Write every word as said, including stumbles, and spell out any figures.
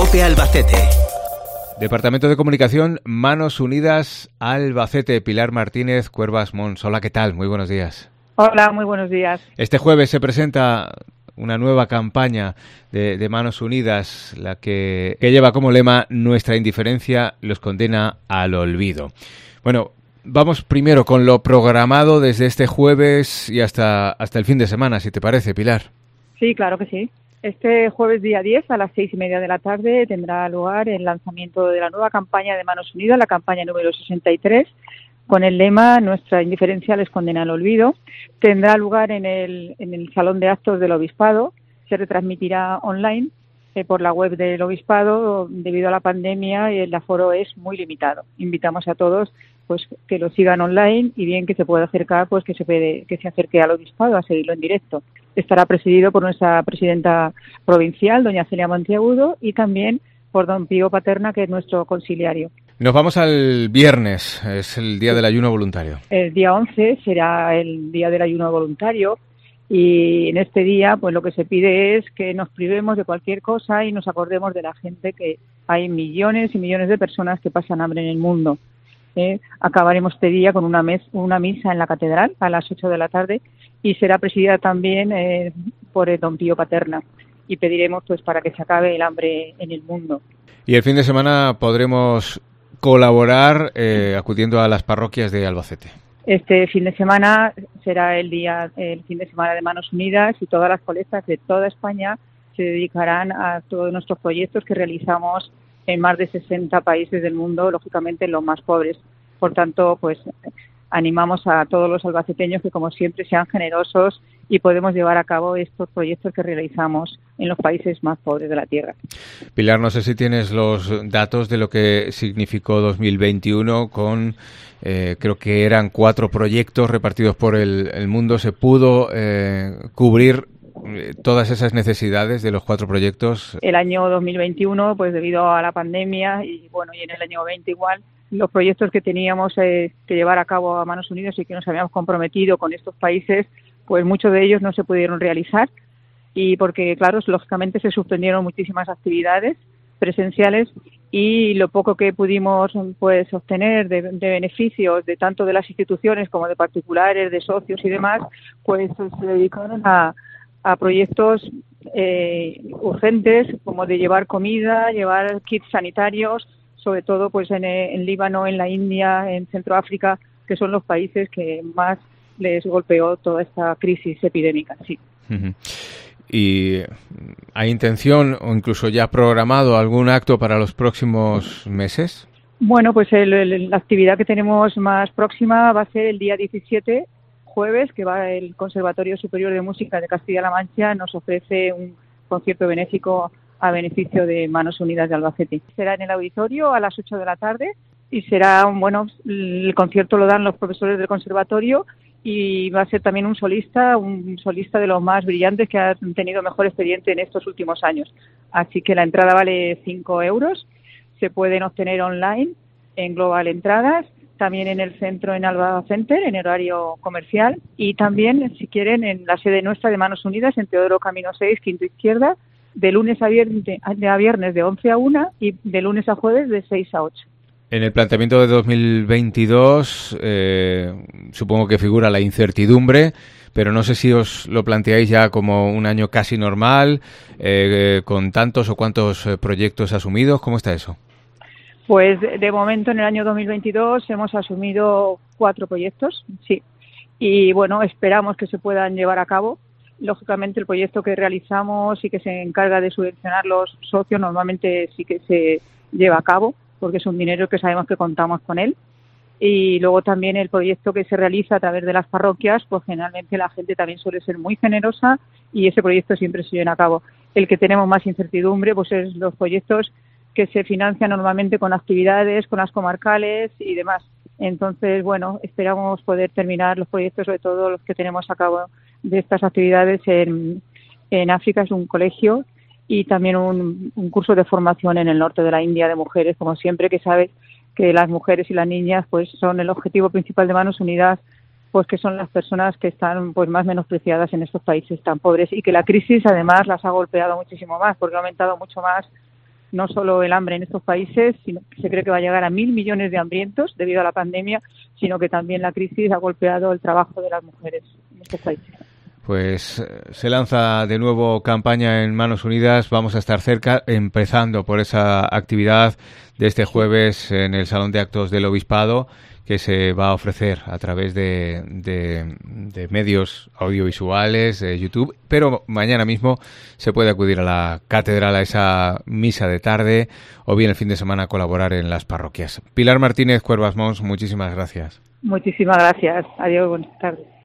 COPE Albacete. Departamento de Comunicación, Manos Unidas Albacete. Pilar Martínez Cuervas Mons. Hola, ¿qué tal? Muy buenos días. Hola, muy buenos días. Este jueves se presenta una nueva campaña de, de Manos Unidas, la que, que lleva como lema "Nuestra indiferencia los condena al olvido". Bueno, vamos primero con lo programado desde este jueves y hasta, hasta el fin de semana, si te parece, Pilar. Sí, claro que sí. Este jueves día diez a las seis y media de la tarde tendrá lugar el lanzamiento de la nueva campaña de Manos Unidas, la campaña número sesenta y tres, con el lema "Nuestra indiferencia les condena al olvido". Tendrá lugar en el, en el Salón de Actos del Obispado, se retransmitirá online eh, por la web del Obispado. Debido a la pandemia, el aforo es muy limitado. Invitamos a todos pues que lo sigan online y bien que se pueda acercar, pues que se puede, que se acerque al Obispado a seguirlo en directo. Estará presidido por nuestra presidenta provincial, doña Celia Monteagudo, y también por don Pío Paterna, que es nuestro conciliario. Nos vamos al viernes, es el día del ayuno voluntario. El día once será el día del ayuno voluntario y en este día pues lo que se pide es que nos privemos de cualquier cosa y nos acordemos de la gente, que hay millones y millones de personas que pasan hambre en el mundo. Eh, acabaremos este día con una, mes, una misa en la catedral a las ocho de la tarde y será presidida también eh, por el don Pío Paterna, y pediremos pues para que se acabe el hambre en el mundo. Y el fin de semana podremos colaborar eh, acudiendo a las parroquias de Albacete. Este fin de semana será el día, el fin de semana de Manos Unidas, y todas las colectas de toda España se dedicarán a todos nuestros proyectos que realizamos en más de sesenta países del mundo, lógicamente en los más pobres. Por tanto, pues animamos a todos los albaceteños que, como siempre, sean generosos y podemos llevar a cabo estos proyectos que realizamos en los países más pobres de la tierra. Pilar, no sé si tienes los datos de lo que significó dos mil veintiuno con, eh, creo que eran cuatro proyectos repartidos por el, el mundo. ¿Se pudo eh, cubrir todas esas necesidades de los cuatro proyectos? El año dos mil veintiuno, pues debido a la pandemia, y bueno, y en el año veinte igual, los proyectos que teníamos eh, que llevar a cabo a Manos Unidas y que nos habíamos comprometido con estos países, pues muchos de ellos no se pudieron realizar, y porque, claro, lógicamente se suspendieron muchísimas actividades presenciales, y lo poco que pudimos pues obtener de, de beneficios de tanto de las instituciones como de particulares, de socios y demás, pues se dedicaron a a proyectos eh, urgentes, como de llevar comida, llevar kits sanitarios, sobre todo pues en, en Líbano, en la India, en Centroáfrica, que son los países que más les golpeó toda esta crisis epidémica. Sí. Uh-huh. ¿Y hay intención o incluso ya programado algún acto para los próximos meses? Bueno, pues el, el, la actividad que tenemos más próxima va a ser el día diecisiete, jueves, que va el Conservatorio Superior de Música de Castilla-La Mancha, nos ofrece un concierto benéfico a beneficio de Manos Unidas de Albacete. Será en el auditorio a las ocho de la tarde y será, un bueno, el concierto lo dan los profesores del conservatorio, y va a ser también un solista, un solista de los más brillantes que han tenido mejor expediente en estos últimos años. Así que la entrada vale cinco euros, se pueden obtener online en Global Entradas, también en el centro en Alba Center, en horario comercial, y también, si quieren, en la sede nuestra de Manos Unidas, en Teodoro Camino seis, quinto izquierda, de lunes a viernes, a viernes de once a una y de lunes a jueves de seis a ocho. En el planteamiento de dos mil veintidós eh, supongo que figura la incertidumbre, pero no sé si os lo planteáis ya como un año casi normal, eh, con tantos o cuantos proyectos asumidos. ¿Cómo está eso? Pues de momento en el año dos mil veintidós hemos asumido cuatro proyectos, sí, y bueno, esperamos que se puedan llevar a cabo. Lógicamente el proyecto que realizamos y que se encarga de subvencionar los socios normalmente sí que se lleva a cabo, porque es un dinero que sabemos que contamos con él. Y luego también el proyecto que se realiza a través de las parroquias, pues generalmente la gente también suele ser muy generosa y ese proyecto siempre se lleva a cabo. El que tenemos más incertidumbre pues es los proyectos que se financia normalmente con actividades, con las comarcales y demás. Entonces, bueno, esperamos poder terminar los proyectos, sobre todo los que tenemos a cabo de estas actividades en, en África, es un colegio, y también un, un curso de formación en el norte de la India de mujeres, como siempre, que sabes que las mujeres y las niñas pues son el objetivo principal de Manos Unidas, pues que son las personas que están pues más menospreciadas en estos países tan pobres, y que la crisis además las ha golpeado muchísimo más, porque ha aumentado mucho más no solo el hambre en estos países, sino que se cree que va a llegar a mil millones de hambrientos debido a la pandemia, sino que también la crisis ha golpeado el trabajo de las mujeres en estos países. Pues se lanza de nuevo campaña en Manos Unidas. Vamos a estar cerca, empezando por esa actividad de este jueves en el Salón de Actos del Obispado, que se va a ofrecer a través de, de, de medios audiovisuales, de YouTube, pero mañana mismo se puede acudir a la catedral a esa misa de tarde o bien el fin de semana colaborar en las parroquias. Pilar Martínez Cuervas Mons, muchísimas gracias. Muchísimas gracias. Adiós, buenas tardes.